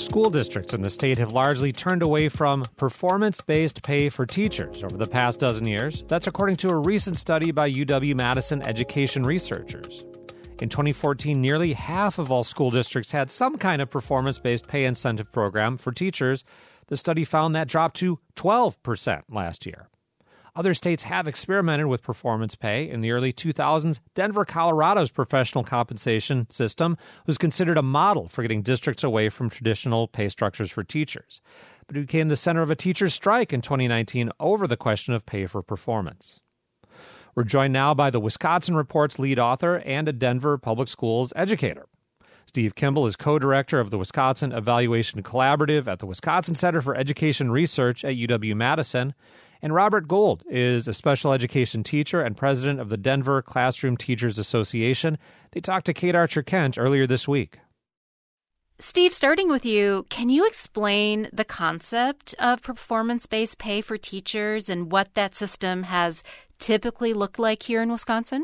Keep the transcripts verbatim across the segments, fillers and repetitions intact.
school districts in the state have largely turned away from performance-based pay for teachers over the past dozen years. That's according to a recent study by U W-Madison education researchers. In twenty fourteen, nearly half of all school districts had some kind of performance-based pay incentive program for teachers. The study found that dropped to twelve percent last year. Other states have experimented with performance pay. In the early two thousands, Denver, Colorado's professional compensation system was considered a model for getting districts away from traditional pay structures for teachers. But it became the center of a teacher's strike in twenty nineteen over the question of pay for performance. We're joined now by the Wisconsin Report's lead author and a Denver Public Schools educator. Steve Kimball is co-director of the Wisconsin Evaluation Collaborative at the Wisconsin Center for Education Research at U W-Madison. And Robert Gould is a special education teacher and president of the Denver Classroom Teachers Association. They talked to Kate Archer-Kent earlier this week. Steve, starting with you, can you explain the concept of performance-based pay for teachers and what that system has typically looked like here in Wisconsin?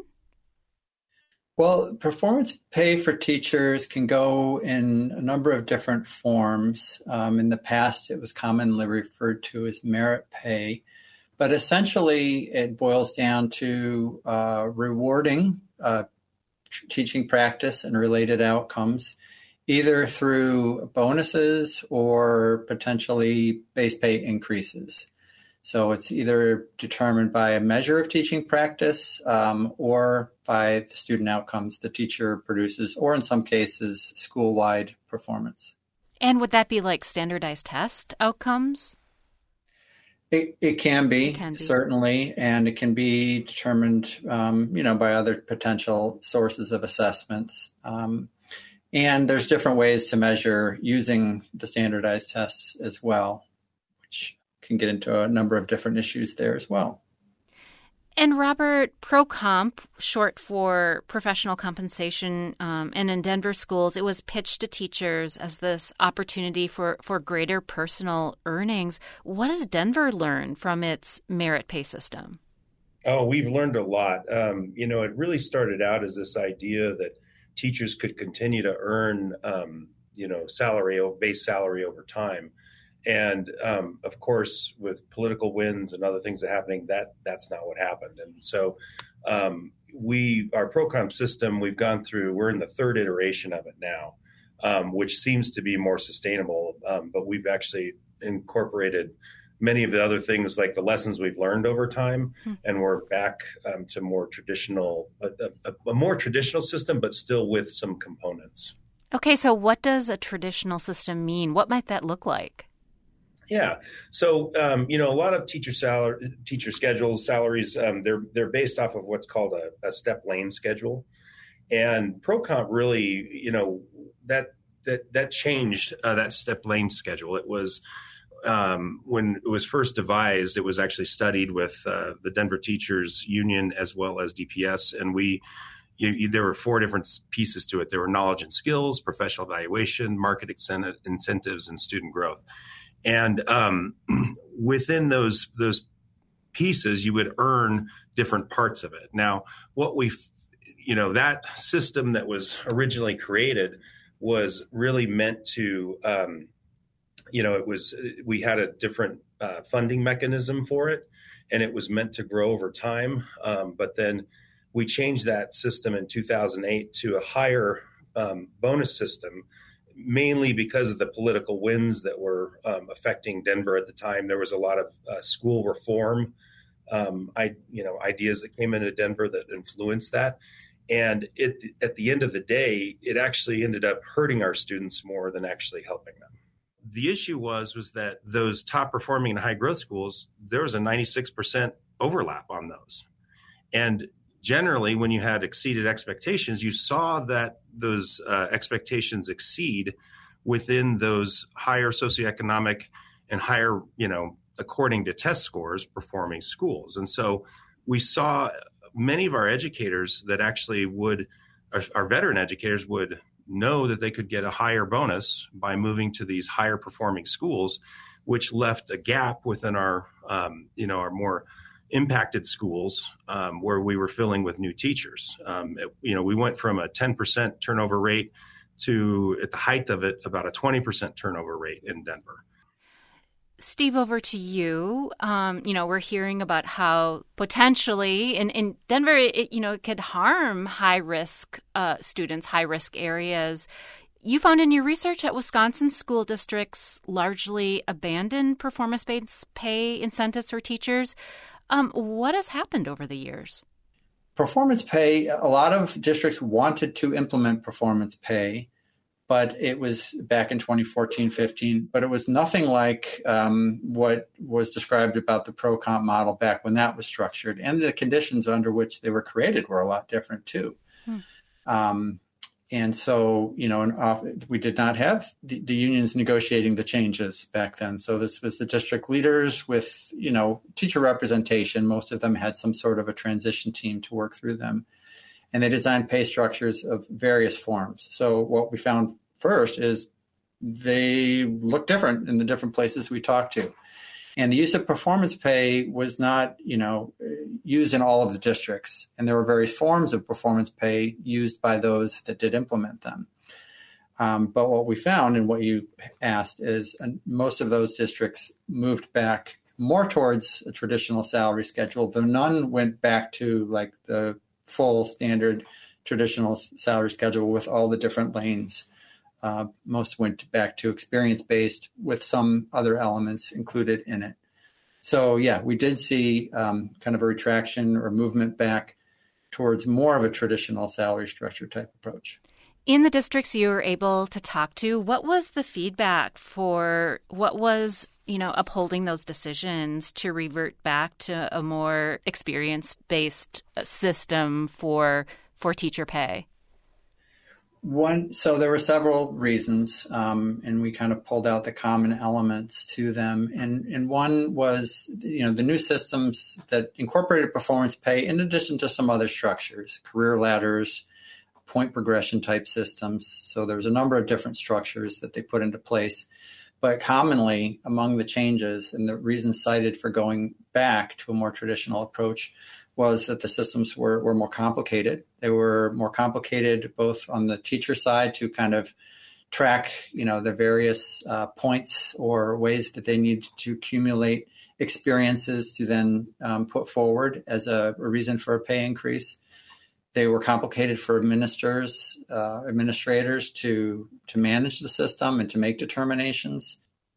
Well, performance pay for teachers can go in a number of different forms. Um, in the past, it was commonly referred to as merit pay. But essentially, it boils down to uh, rewarding uh, t- teaching practice and related outcomes, either through bonuses or potentially base pay increases. So it's either determined by a measure of teaching practice um, or by the student outcomes the teacher produces, or in some cases, school-wide performance. And would that be like standardized test outcomes? It, it can be, it can be, certainly, and it can be determined, um, you know, by other potential sources of assessments. Um, and there's different ways to measure using the standardized tests as well, which can get into a number of different issues there as well. And Robert, ProComp, short for professional compensation, um, and in Denver schools, it was pitched to teachers as this opportunity for, for greater personal earnings. What does Denver learn from its merit pay system? Oh, we've learned a lot. Um, you know, it really started out as this idea that teachers could continue to earn, um, you know, salary, base salary over time. And um, of course, with political wins and other things that are happening, that that's not what happened. And so um, we, our ProComp system, we've gone through, we're in the third iteration of it now, um, which seems to be more sustainable. Um, but we've actually incorporated many of the other things like the lessons we've learned over time. Hmm. And we're back um, to more traditional, a, a, a more traditional system, but still with some components. Okay, so what does a traditional system mean? What might that look like? Yeah. So, um, you know, a lot of teacher salary, teacher schedules, salaries, um, they're they're based off of what's called a, a step lane schedule. And ProComp really, you know, that that that changed uh, that step lane schedule. It was um, when it was first devised, it was actually studied with uh, the Denver Teachers Union as well as D P S. And we You, you, there were four different pieces to it. There were knowledge and skills, professional evaluation, market incentive, incentives, and student growth. And um, within those those pieces, you would earn different parts of it. Now, what we, you know, that system that was originally created was really meant to, um, you know, it was we had a different uh, funding mechanism for it, and it was meant to grow over time. Um, but then we changed that system in two thousand eight to a higher um, bonus system, mainly because of the political winds that were um, affecting Denver at the time. There was a lot of uh, school reform, um, I, you know, ideas that came into Denver that influenced that. And it, at the end of the day, it actually ended up hurting our students more than actually helping them. The issue was, was that those top performing and high growth schools, there was a ninety-six percent overlap on those. And generally, when you had exceeded expectations, you saw that those uh, expectations exceed within those higher socioeconomic and higher, you know, according to test scores, performing schools. And so we saw many of our educators that actually would, our, our veteran educators would know that they could get a higher bonus by moving to these higher performing schools, which left a gap within our, um, you know, our more impacted schools um, where we were filling with new teachers. Um, it, you know, we went from a ten percent turnover rate to, at the height of it, about a twenty percent turnover rate in Denver. Steve, over to you. Um, you know, we're hearing about how potentially in, in Denver, it, you know, it could harm high-risk uh, students, high-risk areas. You found in your research that Wisconsin school districts largely abandon performance-based pay incentives for teachers. Um, what has happened over the years? Performance pay, a lot of districts wanted to implement performance pay, but it was back in twenty fourteen, fifteen, but it was nothing like um, what was described about the ProComp model back when that was structured. And the conditions under which they were created were a lot different too. Hmm. Um, and so, you know, and off, we did not have the, the unions negotiating the changes back then. So this was the district leaders with, you know, teacher representation. Most of them had some sort of a transition team to work through them. And they designed pay structures of various forms. So what we found first is they look different in the different places we talked to. And the use of performance pay was not, you know, used in all of the districts. And there were various forms of performance pay used by those that did implement them. Um, but what we found and what you asked is uh, most of those districts moved back more towards a traditional salary schedule, though none went back to like the full standard traditional salary schedule with all the different lanes. Uh, most went back to experience-based with some other elements included in it. So, yeah, we did see um, kind of a retraction or movement back towards more of a traditional salary structure type approach. In the districts you were able to talk to, what was the feedback for what was, you know, upholding those decisions to revert back to a more experience-based system for for teacher pay? One, so there were several reasons, um, and we kind of pulled out the common elements to them. And, and one was, you know, the new systems that incorporated performance pay in addition to some other structures, career ladders, point progression type systems. So there was a number of different structures that they put into place. But commonly among the changes and the reasons cited for going back to a more traditional approach was that the systems were, were more complicated. They were more complicated both on the teacher side to kind of track, you know, the various uh, points or ways that they need to accumulate experiences to then um, put forward as a, a reason for a pay increase. They were complicated for administrators, uh, administrators to to manage the system and to make determinations.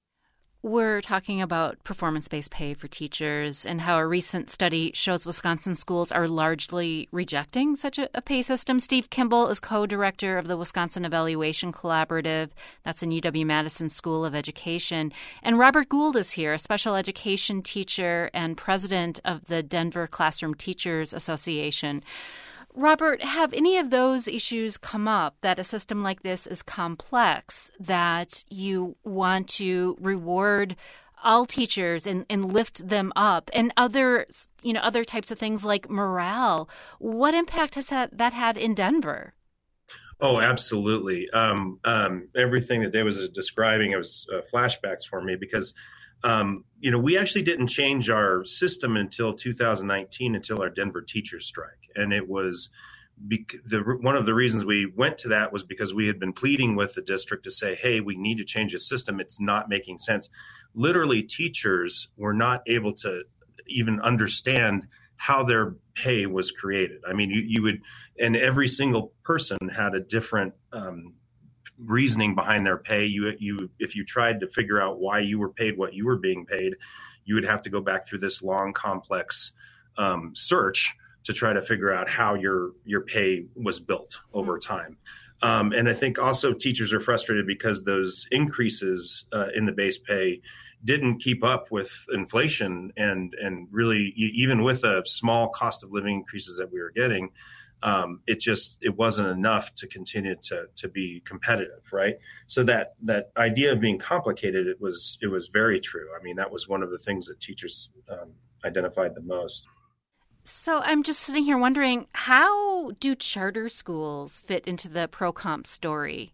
We're talking about performance-based pay for teachers and how a recent study shows Wisconsin schools are largely rejecting such a, a pay system. Steve Kimball is co-director of the Wisconsin Evaluation Collaborative. That's in U W-Madison School of Education. And Robert Gould is here, a special education teacher and president of the Denver Classroom Teachers Association. Robert, have any of those issues come up that a system like this is complex, that you want to reward all teachers and, and lift them up, and other, you know, other types of things like morale? What impact has that, that had in Denver? Oh, absolutely. Um, um, everything that Dave was describing, it was uh, flashbacks for me because Um, you know, we actually didn't change our system until two thousand nineteen, until our Denver teachers strike. And it was bec- the, one of the reasons we went to that was because we had been pleading with the district to say, hey, we need to change the system. It's not making sense. Literally, teachers were not able to even understand how their pay was created. I mean, you, you would, and every single person had a different um reasoning behind their pay. You, you, if you tried to figure out why you were paid what you were being paid, you would have to go back through this long, complex um, search to try to figure out how your your pay was built over time. Um, and I think also teachers are frustrated because those increases uh, in the base pay didn't keep up with inflation, and and really even with the small cost of living increases that we were getting. Um, it just it wasn't enough to continue to to be competitive, right? So that that idea of being complicated, it was it was very true. I mean, that was one of the things that teachers um, identified the most. So I'm just sitting here wondering, how do charter schools fit into the ProComp story?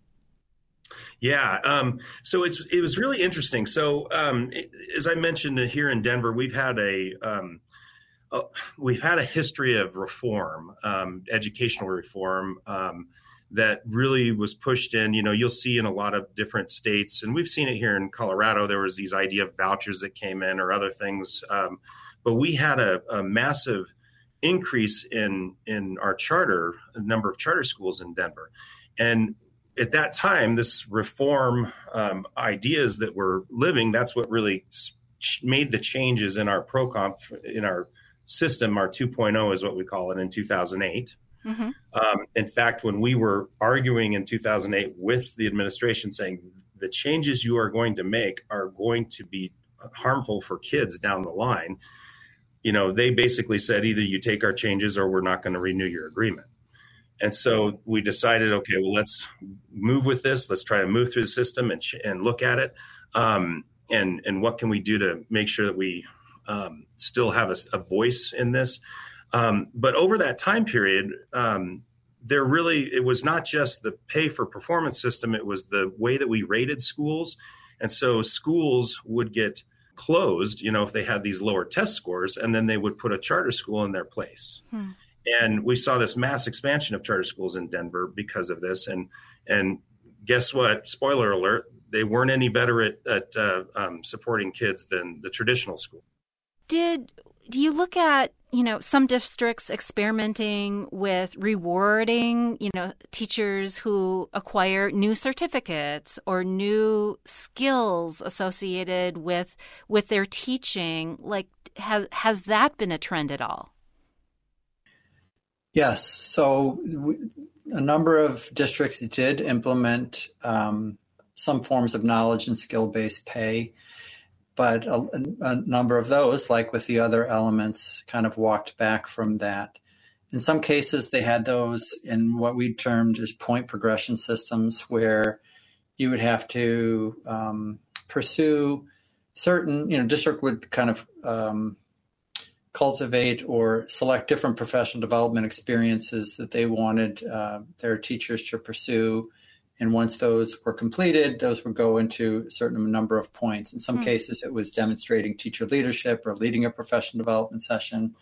Yeah, um, so it's it was really interesting. So um, it, as I mentioned here in Denver, we've had a um, Uh, we've had a history of reform, um, educational reform, um, that really was pushed in. You know, you'll see in a lot of different states, and we've seen it here in Colorado. There was these idea of vouchers that came in or other things. Um, but we had a, a massive increase in, in our charter, number of charter schools in Denver. And at that time, this reform um, ideas that we're living, that's what really made the changes in our ProComp, in our system. Our two point oh is what we call it, in two thousand eight. Mm-hmm. Um, in fact, when we were arguing in two thousand eight with the administration saying the changes you are going to make are going to be harmful for kids down the line, you know, they basically said either you take our changes or we're not going to renew your agreement. And so we decided, okay, well, let's move with this. Let's try to move through the system and ch- and look at it. Um, and, and what can we do to make sure that we um, still have a, a voice in this? Um, but over that time period, um, there really, it was not just the pay for performance system. It was the way that we rated schools. And so schools would get closed, you know, if they had these lower test scores, and then they would put a charter school in their place. Hmm. And we saw this mass expansion of charter schools in Denver because of this. And and guess what? Spoiler alert, they weren't any better at, at uh, um, supporting kids than the traditional school. Did do you look at, you know, some districts experimenting with rewarding, you know, teachers who acquire new certificates or new skills associated with with their teaching? Like, has has that been a trend at all? Yes. So we, a number of districts did implement um, some forms of knowledge and skill-based pay, but a, a number of those, like with the other elements, kind of walked back from that. In some cases, they had those in what we termed as point progression systems, where you would have to um, pursue certain, you know, district would kind of um, cultivate or select different professional development experiences that they wanted uh, their teachers to pursue. And once those were completed, those would go into a certain number of points. In some mm. cases, it was demonstrating teacher leadership or leading a professional development session.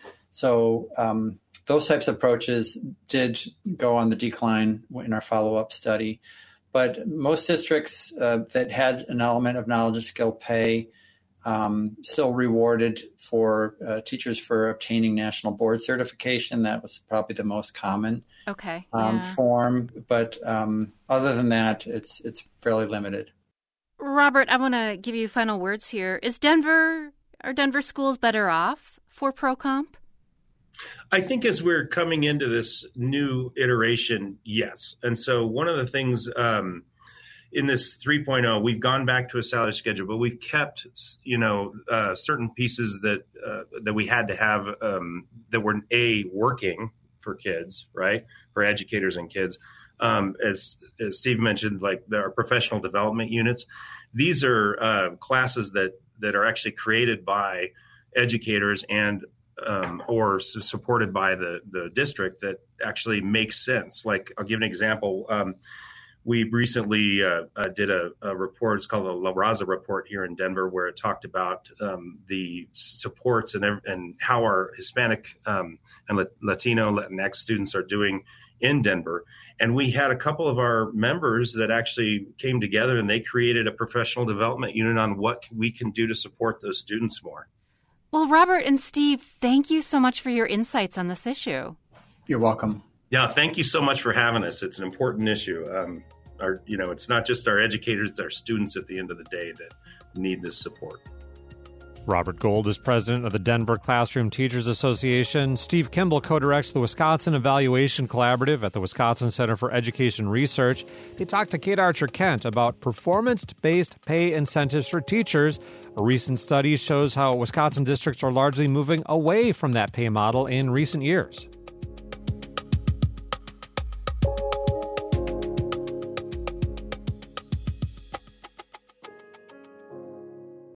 So um, those types of approaches did go on the decline in our follow-up study. But most districts uh, that had an element of knowledge and skill pay Um, still rewarded for uh, teachers for obtaining national board certification. That was probably the most common okay. um, yeah. form. But um, other than that, it's it's fairly limited. Robert, I want to give you final words here. Is Denver, are Denver schools better off for ProComp? I think as we're coming into this new iteration, yes. And so one of the things um, in this three point oh, we've gone back to a salary schedule, but we've kept, you know, uh, certain pieces that uh, that we had to have um, that were a working for kids, right, for educators and kids. Um, as, as Steve mentioned, like our professional development units, these are uh, classes that that are actually created by educators and um, or su- supported by the the district that actually makes sense. Like, I'll give an example. Um, We recently uh, uh, did a, a report. It's called the La Raza report here in Denver, where it talked about um, the supports and and how our Hispanic um, and Latino, Latinx students are doing in Denver. And we had a couple of our members that actually came together and they created a professional development unit on what we can do to support those students more. Well, Robert and Steve, thank you so much for your insights on this issue. You're welcome. Yeah, thank you so much for having us. It's an important issue. Um, our, you know, it's not just our educators, it's our students at the end of the day that need this support. Robert Gold is president of the Denver Classroom Teachers Association. Steve Kimball co-directs the Wisconsin Evaluation Collaborative at the Wisconsin Center for Education Research. They talked to Kate Archer-Kent about performance-based pay incentives for teachers. A recent study shows how Wisconsin districts are largely moving away from that pay model in recent years.